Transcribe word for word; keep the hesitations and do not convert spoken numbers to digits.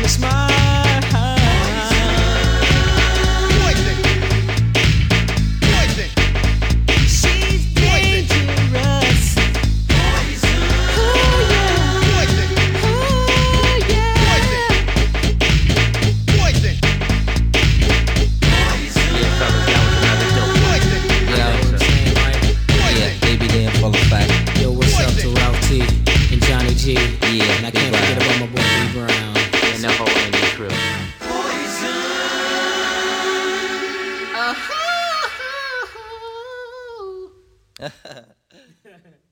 smile. Poison. Poison. She's dangerous. Poison. Oh yeah. Poison. Oh yeah. Poison. Yeah, fellas, that was another dope one. Poison. You know what I'm saying, right? Yeah, baby, they in full effect. Yo, what's up to Ralph T and Johnny G? Yeah, And I Big can't forget Brown. about my boy B Brown. And the whole Andy crew. Uh-huh.